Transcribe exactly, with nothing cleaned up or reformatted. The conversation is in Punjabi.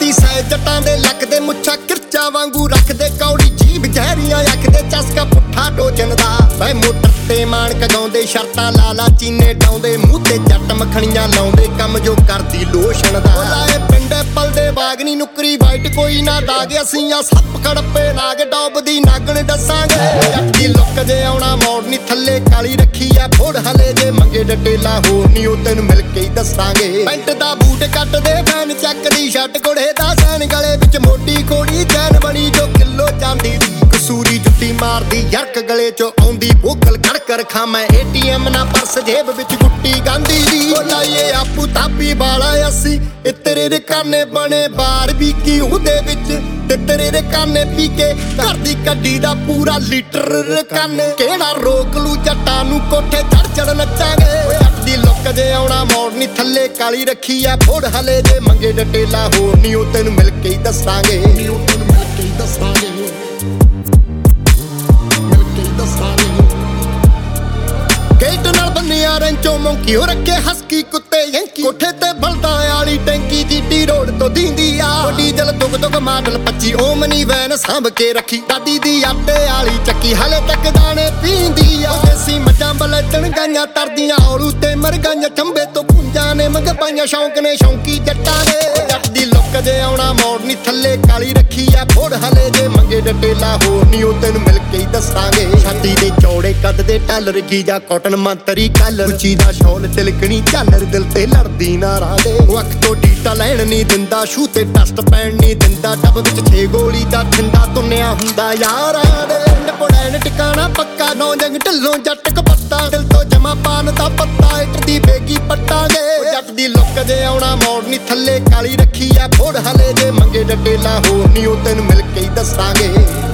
ਜੱਟੀ ਸੈ ਜੱਟਾਂ ਦੇ ਲੱਕਦੇ ਮੁੱਛਾਂ ਕਿਰਚਾ ਵਾਂਗੂ ਰੱਖਦੇ ਕੌੜੀ ਜੀਭ ਜ਼ਹਿਰੀਆਂ ਅੱਖ ਦੇ ਚਸਕਾ ਪੁੱਠਾ ਟੋਚਨ ਦਾ ਬੈ ਮੋਟਰ ਤੇ ਮਾਣ ਕਗਾਉਂਦੇ ਸ਼ਰਤਾਂ ਲਾਲਾ ਚੀਨੇ ਡਾਉਂਦੇ ਮੂੰਹ ਤੇ ਜੱਟ ਮੱਖਣੀਆਂ ਲਾਉਂਦੇ ਕੰਮ ਜੋ ਕਰਦੀ ਲੋਸ਼ਨ ਦਾ ਲਾਏ ਪਿੰਡੇ ਪਲਦੇ ਬਾਗਨੀ ਨੁਕਰੀ ਵਾਈਟ ਕੋਈ ਨਾ ਦਾਗ ਅਸੀਂ ਆ ਸੱਪ ਖੜਪੇ ਨਾਗ ਡੋਬਦੀ ਨਾਗਣ ਦੱਸਾਂਗੇ ਜੱਟ ਦੀ ਲੁੱਕ ਜੇ ਆਉਣਾ ਮੋੜ ਨੀ ਥੱਲੇ ਕਾਲੀ ਰੱਖੀ ਆ ਫੋੜ ਹਲੇ ਜੇ ਮੰਗੇ ਡਟੇਲਾ ਹੋਰ ਨੀ ਉਹ ਤੈਨੂੰ ਮਿਲ ਕੇ ਹੀ ਦੱਸਾਂਗੇ ਪੈਂਟ ਦਾ ਬੂਟ ਕੱਟਦੇ ਫੈਨ ਚੱਕਦੀ ਸ਼ਰਟ ਕੋੜੇ ਦਾ ਸੈਨ ਗਲੇ ਵਿੱਚ ਮੋਟੀ ਕੋੜੀ ਚੈਨ ਬਣੀ ਜੋ ਕਿਲੋ ਚਾਂਦੀ ਦੀ ਕਸੂਰੀ ਜੁੱਤੀ ਮਾਰਦੀ ਯਰਕ ਗਲੇ ਚੋਂ ਆਉਂਦੀ ਬੋਕਲ ਖੜਕ ਰਖਾਂ ਮੈਂ ਏਟੀਐਮ ਨਾ ਪਰਸ ਜੇਬ ਵਿੱਚ ਗੁੱਟੀ ਗਾਂਦੀ ਦੀ ਉਹ ਲਾਈਏ ਆਪੂ ਤਾਪੀ ਵਾਲਾ ਅਸੀਂ ਇਹ ਤੇਰੇ ਦੇ ਕਾਨੇ ਬਣੇ ਬਾਰ ਵੀ ਕੀ ਉਹਦੇ ਵਿੱਚ ਤੇ ਤੇਰੇ ਦੇ ਕਾਨੇ ਪੀ ਕੇ ਘਰ ਦੀ ਕੱਢੀ ਦਾ ਪੂਰਾ ਲੀਟਰ ਰਕਾਨੇ ਕਿਹੜਾ ਰੋਕ ਲੂ ਜੱਟਾਂ ਨੂੰ ਕੋਠੇ ਚੜ ਚੜ ਨੱਚਾਂਗੇ ਜੱਟ ਦੀ ਲੁੱਕ ਜੇ ਆਉਣਾ ਮੋੜ ਨੀ ਥੱਲੇ ਕਾਲੀ ਰੱਖੀ ਆ ਫੋੜ ਹਲੇ ਜੇ ਮੰਗੇ ਡਟੇਲਾ ਹੋਰ ਨੀ ਉਹ ਤੈਨੂੰ ਮਿਲ ਕੇ ਹੀ ਦੱਸਾਂਗੇ ਉਹ ਤੈਨੂੰ ਮਿਲ ਕੇ ਹੀ ਦੱਸਾਂਗੇ ਗੇਟ ਨਾਲ ਬੰਨਿਆ ਰੈਂਚੋ ਮੌਂਕੀ ਹੋ ਰੱਖੇ ਹਸਕੀ ਕੁੱਤੇ ਯੰਕੀ ਕੋਠੇ ਤੇ ਬਲਦਾ ਆਲੀ ਟੈਂਕੀ ਜੀਟੀ ਰੋਡ ਤੋਂ ਦੀਂਦੀ ਆ ਡੀਜ਼ਲ ਦੁਗ ਦੁਗ ਮਾਡਲ ਪੱਚੀ ਓਮਨੀ ਵੈਨ ਸਾਂਭ ਕੇ ਰੱਖੀ ਦਾਦੀ ਦੀ ਆਟੇ ਆਲੀ ਚੱਕੀ ਹਲੇ ਤੱਕ ਦਾਣੇ ਪੀਂਦੀ ਆ ਦੇਸੀ ਮੱਝਾਂ ਬਲੈਤਣ ਗਾਈਆਂ ਤਰਦੀਆਂ ਔਲੂ ਤੇ ਮਰ ਗਾਈਆਂ ਚੰਬੇ ਤੋਂ ਪੁੰਜਾਂ ਨੇ ਮੰਗ ਪਾਈਆਂ ਸ਼ੌਂਕ ਨੇ ਸ਼ੌਂਕੀ ਜੱਟਾਂ ਨੇ ਜੱਟ ਦੀ ਲੁੱਕ ਜੇ ਆਉਣਾ ਮੋੜ ਨੀ ਥੱਲੇ ਕਾਲੀ ਰੱਖੀ ਆ ਫੋੜ ਹਲੇ ਜੇ ਮੰਗੇ ਡਟੇਲਾ ਹੋਰ ਨੀ ਉਹ ਤੈਨੂੰ ਮਿਲ ਕੇ ਹੀ ਦੱਸਾਂਗੇ ਛਾਤੀ ਦੇ ਚੌੜੇ ਕੱਦ ਦੇ ਟਾਲਰ ਗੀਜਾ ਕਾਟਨ ਮੰਤਰੀ ਕਲਰ ਉੱਚੀ ਦਾ ਸ਼ੌਲ ਤਿਲਕਣੀ ਝਾਲਰ ਦਿਲ ਤੇ ਲੜਦੀ ਨਾ ਰਾਦੇ ਵਕਤ ਤੋਂ ਡੀਟਾ ਲੈਣ ਨਹੀਂ ਦਿੰਦਾ ਸ਼ੂ ਤੇ ਟਸਟ ਪੈਣ ਨਹੀਂ ਦਿੰਦਾ ਡੱਬ ਵਿੱਚ ਛੇ ਗੋਲੀ ਦਾ ਠੰਡਾ ਤੁੰਨਿਆ ਹੁੰਦਾ ਯਾਰਾਂ ਦੇ ਪਿੰਡ ਪੜੈਣ ਟਿਕਾਣਾ ਪੱਕਾ ਨੌ ਜੰਗ ਢਿੱਲੋਂ ਜੱਟ ਕਪੱਤਾ ਦਿਲ ਤੋਂ ਜਮਾ ਪਾਨ ਦਾ ਪੱਤਾ ਇੱਟ ਦੀ ਬੇਗੀ ਪੱਟਾਂਗੇ ਜੱਟ ਦੀ ਲੁੱਕ ਜੇ ਆਉਣਾ ਮੋੜ ਨੀ ਥੱਲੇ ਕਾਲੀ ਰੱਖੀ ਆ ਫੋੜ ਹਲੇ ਜੇ ਮੰਗੇ ਡਟੇਲਾ ਹੋਰ ਨੀ ਉਹ ਤੈਨੂੰ ਮਿਲ ਕੇ ਹੀ ਦੱਸਾਂਗੇ।